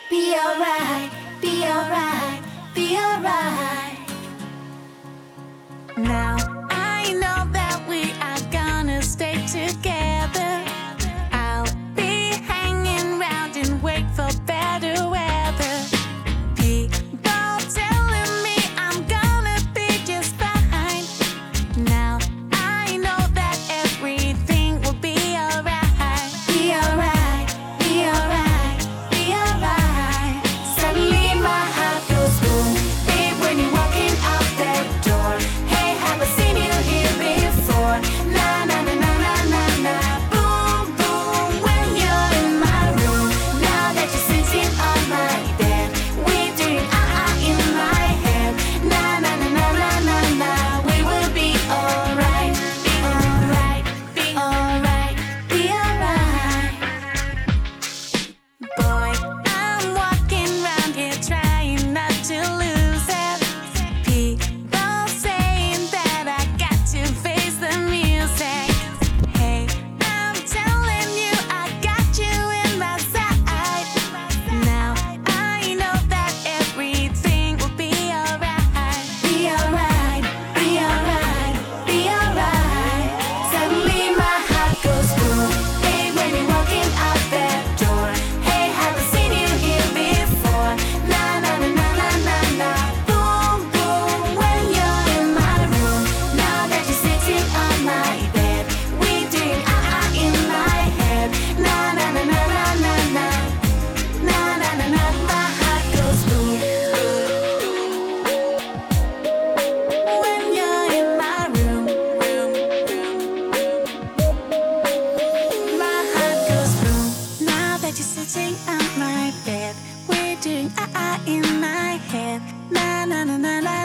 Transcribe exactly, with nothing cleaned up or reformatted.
be alright, be alright, be alright. Now I know that we are gonna stay together. I'll be hanging round and wait for better weather. People telling me I'm gonna be just fine. Now I know that everything will be alright. Be alright, be alright, be alright. Suddenly my heart goes boom, babe, when you're walking out that door. Hey, have I seen you here before? Na na na na na na na. Boom boom, when you're in my room. Now that you're sitting on my bed, we're doing ah ah in my head. Na na na na na na na. We will be alright, be alright, be alright, be alright. Boy, I'm walking round here trying not to lose it. People saying that I got to face the music. Hey, I'm telling you, I got you in my sight. Now I know that everything will be alright. Be alright, be alright, be alright. Suddenly my heart goes boom, babe, when you're walking out that door. Hey, have I seen you here before? Na na na na na na na. Boom boom, when you're in my room. Now that you're sitting on my bed, we're doing ah ah in my head. Na na na na na na na. Na na na na, my heart goes boom. When you're in my room, room, my heart goes boom. Now that you're sitting on my bed, we're doing ah ah in my head. Na na na na na.